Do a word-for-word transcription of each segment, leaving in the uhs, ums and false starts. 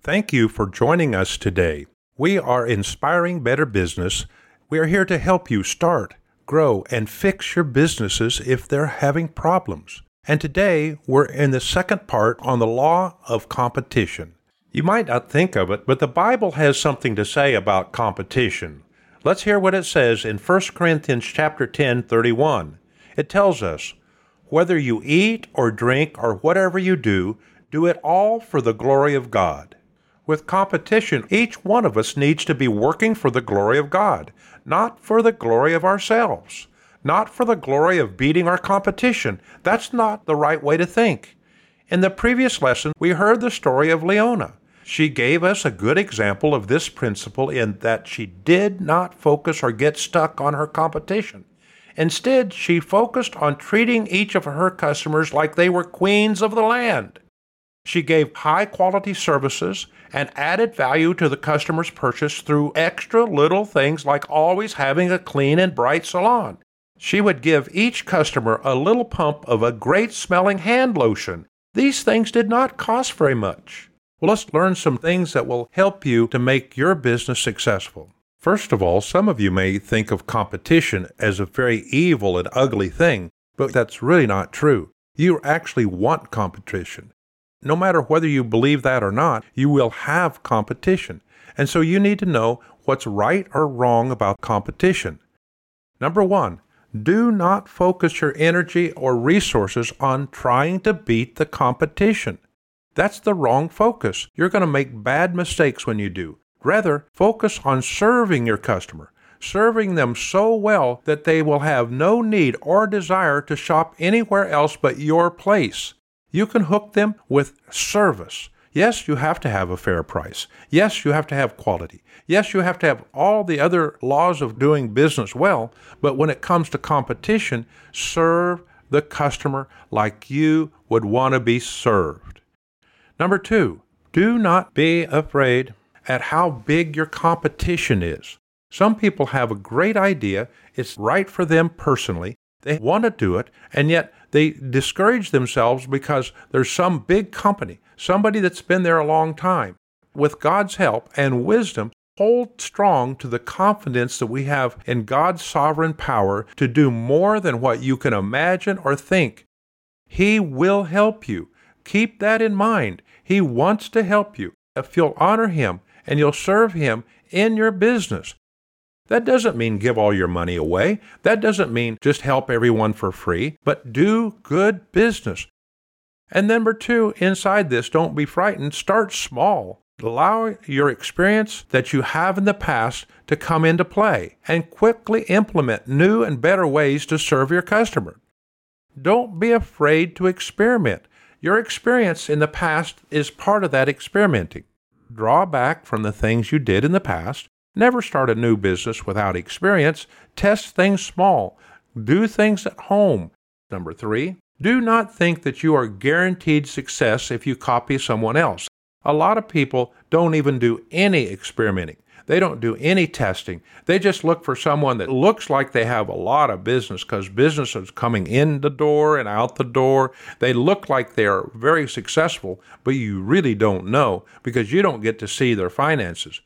Thank you for joining us today. We are Inspiring Better Business. We are here to help you start, grow, and fix your businesses if they're having problems. And today, we're in the second part on the law of competition. You might not think of it, but the Bible has something to say about competition. Let's hear what it says in First Corinthians chapter ten, thirty-one. It tells us, "Whether you eat or drink or whatever you do, do it all for the glory of God." With competition, each one of us needs to be working for the glory of God, not for the glory of ourselves, not for the glory of beating our competition. That's not the right way to think. In the previous lesson, we heard the story of Leona. She gave us a good example of this principle in that she did not focus or get stuck on her competition. Instead, she focused on treating each of her customers like they were queens of the land. She gave high-quality services and added value to the customer's purchase through extra little things like always having a clean and bright salon. She would give each customer a little pump of a great-smelling hand lotion. These things did not cost very much. Well, let's learn some things that will help you to make your business successful. First of all, some of you may think of competition as a very evil and ugly thing, but that's really not true. You actually want competition. No matter whether you believe that or not, you will have competition. And so you need to know what's right or wrong about competition. Number one, do not focus your energy or resources on trying to beat the competition. That's the wrong focus. You're going to make bad mistakes when you do. Rather, focus on serving your customer, serving them so well that they will have no need or desire to shop anywhere else but your place. You can hook them with service. Yes, you have to have a fair price. Yes, you have to have quality. Yes, you have to have all the other laws of doing business well, but when it comes to competition, serve the customer like you would want to be served. Number two, do not be afraid at how big your competition is. Some people have a great idea. It's right for them personally. They want to do it, and yet they discourage themselves because there's some big company, somebody that's been there a long time. With God's help and wisdom, hold strong to the confidence that we have in God's sovereign power to do more than what you can imagine or think. He will help you. Keep that in mind. He wants to help you. If you'll honor Him and you'll serve Him in your business. That doesn't mean give all your money away. That doesn't mean just help everyone for free, but do good business. And number two, inside this, don't be frightened. Start small. Allow your experience that you have in the past to come into play and quickly implement new and better ways to serve your customer. Don't be afraid to experiment. Your experience in the past is part of that experimenting. Draw back from the things you did in the past. Never start a new business without experience. Test things small. Do things at home. Number three, do not think that you are guaranteed success if you copy someone else. A lot of people don't even do any experimenting. They don't do any testing. They just look for someone that looks like they have a lot of business because business is coming in the door and out the door. They look like they are very successful, but you really don't know because you don't get to see their finances.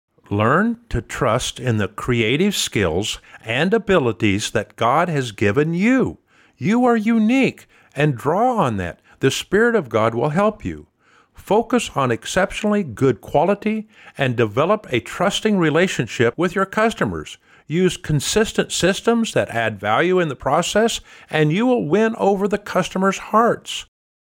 Learn to trust in the creative skills and abilities that God has given you. You are unique, and draw on that. The Spirit of God will help you. Focus on exceptionally good quality and develop a trusting relationship with your customers. Use consistent systems that add value in the process, and you will win over the customers' hearts.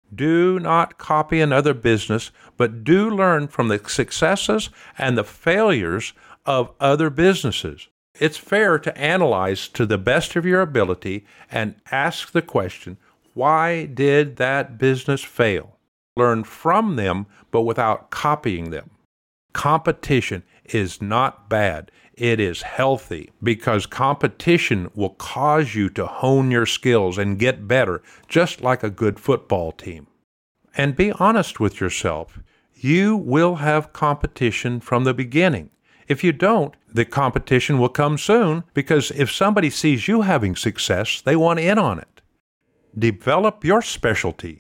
Do not copy another business, but do learn from the successes and the failures of other businesses. It's fair to analyze to the best of your ability and ask the question, why did that business fail? Learn from them, but without copying them. Competition is not bad. It is healthy because competition will cause you to hone your skills and get better, just like a good football team. And be honest with yourself. You will have competition from the beginning. If you don't, the competition will come soon because if somebody sees you having success, they want in on it. Develop your specialty.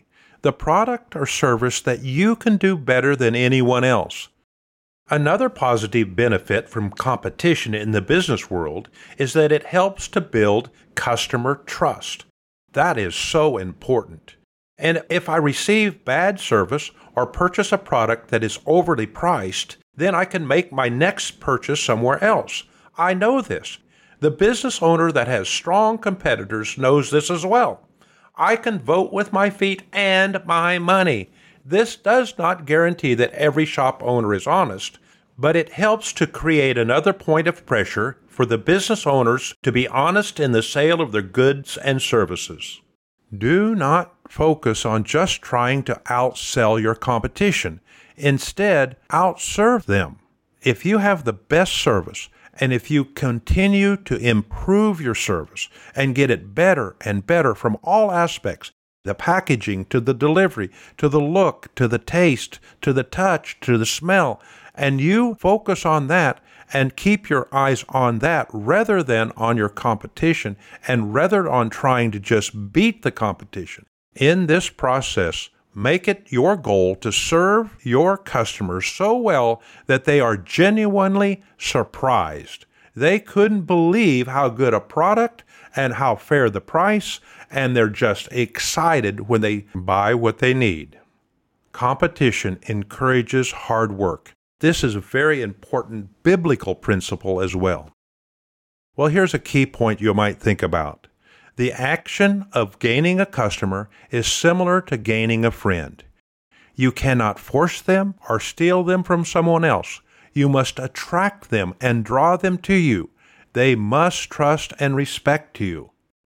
the product or service that you can do better than anyone else. Another positive benefit from competition in the business world is that it helps to build customer trust. That is so important. And if I receive bad service or purchase a product that is overly priced, then I can make my next purchase somewhere else. I know this. The business owner that has strong competitors knows this as well. I can vote with my feet and my money. This does not guarantee that every shop owner is honest, but it helps to create another point of pressure for the business owners to be honest in the sale of their goods and services. Do not focus on just trying to outsell your competition. Instead, outserve them. If you have the best service, and if you continue to improve your service and get it better and better from all aspects, the packaging to the delivery, to the look, to the taste, to the touch, to the smell, and you focus on that and keep your eyes on that rather than on your competition and rather on trying to just beat the competition. In this process, make it your goal to serve your customers so well that they are genuinely surprised. They couldn't believe how good a product and how fair the price, and they're just excited when they buy what they need. Competition encourages hard work. This is a very important biblical principle as well. Well, here's a key point you might think about. The action of gaining a customer is similar to gaining a friend. You cannot force them or steal them from someone else. You must attract them and draw them to you. They must trust and respect you.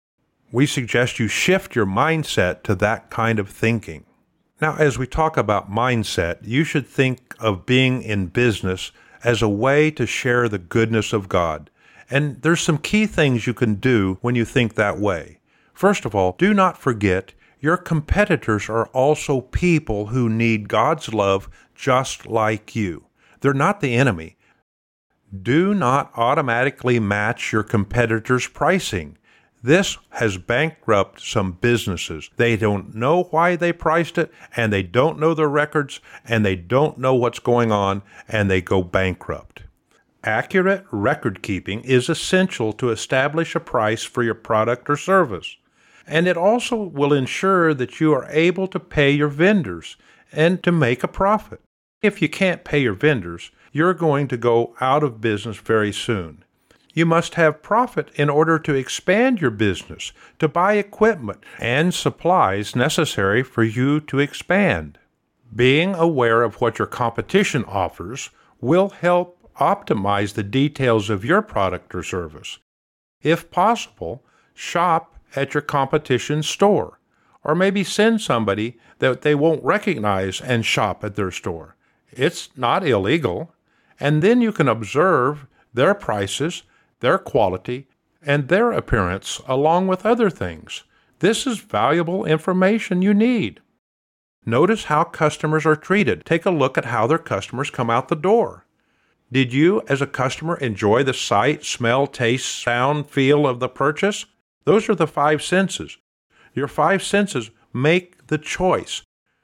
We suggest you shift your mindset to that kind of thinking. Now, as we talk about mindset, you should think of being in business as a way to share the goodness of God. And there's some key things you can do when you think that way. First of all, do not forget your competitors are also people who need God's love just like you. They're not the enemy. Do not automatically match your competitors' pricing. This has bankrupted some businesses. They don't know why they priced it, and they don't know their records, and they don't know what's going on, and they go bankrupt. Accurate record keeping is essential to establish a price for your product or service, and it also will ensure that you are able to pay your vendors and to make a profit. If you can't pay your vendors, you're going to go out of business very soon. You must have profit in order to expand your business, to buy equipment and supplies necessary for you to expand. Being aware of what your competition offers will help optimize the details of your product or service. If possible, shop at your competition's store, or maybe send somebody that they won't recognize and shop at their store. It's not illegal, and then you can observe their prices, their quality, and their appearance along with other things. This is valuable information you need. Notice how customers are treated. Take a look at how their customers come out the door. Did you, as a customer, enjoy the sight, smell, taste, sound, feel of the purchase? Those are the five senses. Your five senses make the choice.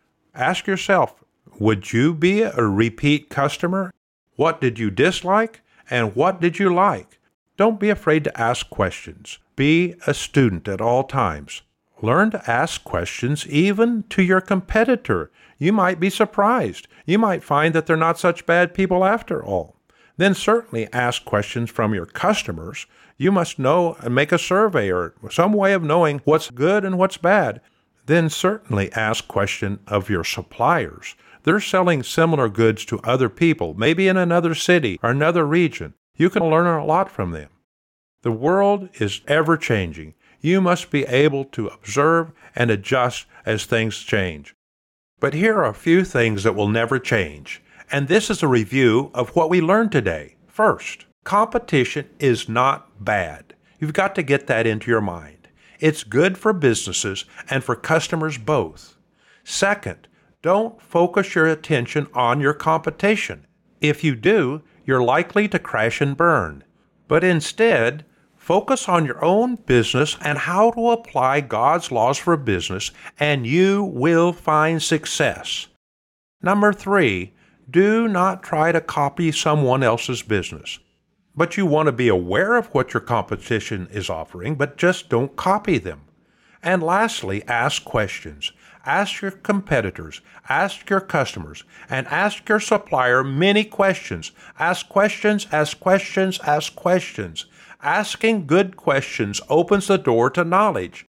Ask yourself, would you be a repeat customer? What did you dislike, and what did you like? Don't be afraid to ask questions. Be a student at all times. Learn to ask questions even to your competitor. You might be surprised. You might find that they're not such bad people after all. Then certainly ask questions from your customers. You must know and make a survey or some way of knowing what's good and what's bad. Then certainly ask questions of your suppliers. They're selling similar goods to other people, maybe in another city or another region. You can learn a lot from them. The world is ever changing. You must be able to observe and adjust as things change. But here are a few things that will never change. And this is a review of what we learned today. First, competition is not bad. You've got to get that into your mind. It's good for businesses and for customers both. Second, don't focus your attention on your competition. If you do, you're likely to crash and burn. But instead, Focus on your own business and how to apply God's laws for business, and you will find success. Number three, do not try to copy someone else's business. But you want to be aware of what your competition is offering, but just don't copy them. And lastly, ask questions. Ask your competitors, ask your customers, and ask your supplier many questions. Ask questions, ask questions, ask questions. Asking good questions opens the door to knowledge.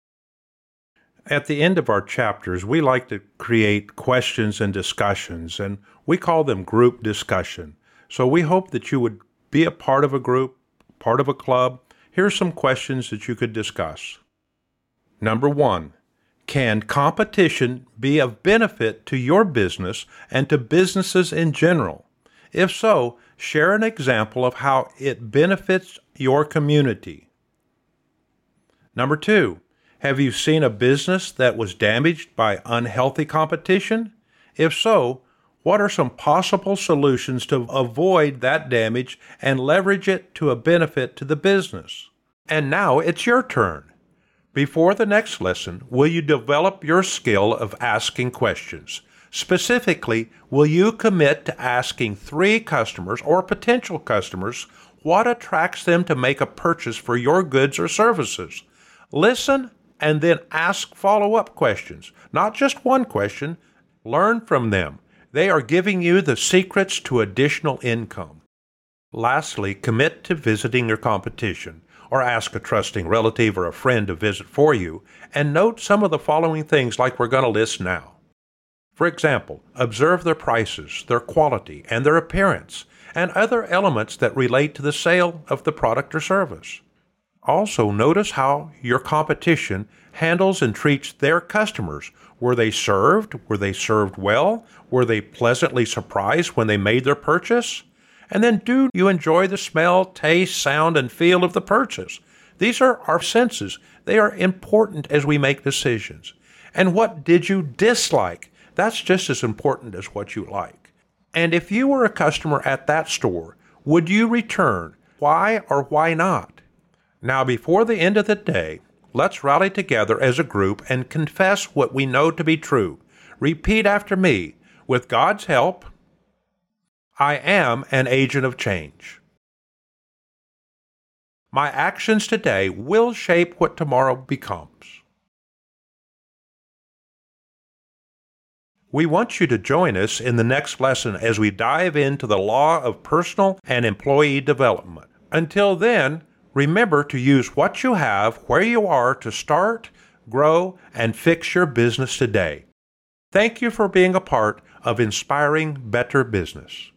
At the end of our chapters, we like to create questions and discussions, and we call them group discussion. So we hope that you would be a part of a group, part of a club. Here's some questions that you could discuss. Number one, can competition be of benefit to your business and to businesses in general? If so, share an example of how it benefits your community. Number two, have you seen a business that was damaged by unhealthy competition? If so, what are some possible solutions to avoid that damage and leverage it to a benefit to the business? And now it's your turn. Before the next lesson, will you develop your skill of asking questions? Specifically, will you commit to asking three customers or potential customers what attracts them to make a purchase for your goods or services? Listen and then ask follow-up questions. Not just one question. Learn from them. They are giving you the secrets to additional income. Lastly, commit to visiting your competition, or ask a trusting relative or a friend to visit for you, and note some of the following things like we're going to list now. For example, observe their prices, their quality, and their appearance, and other elements that relate to the sale of the product or service. Also, notice how your competition handles and treats their customers. Were they served? Were they served well? Were they pleasantly surprised when they made their purchase? And then, do you enjoy the smell, taste, sound, and feel of the purchase? These are our senses. They are important as we make decisions. And what did you dislike? That's just as important as what you like. And if you were a customer at that store, would you return? Why or why not? Now, before the end of the day, let's rally together as a group and confess what we know to be true. Repeat after me. With God's help, I am an agent of change. My actions today will shape what tomorrow becomes. We want you to join us in the next lesson as we dive into the law of personal and employee development. Until then, remember to use what you have where you are to start, grow, and fix your business today. Thank you for being a part of Inspiring Better Business.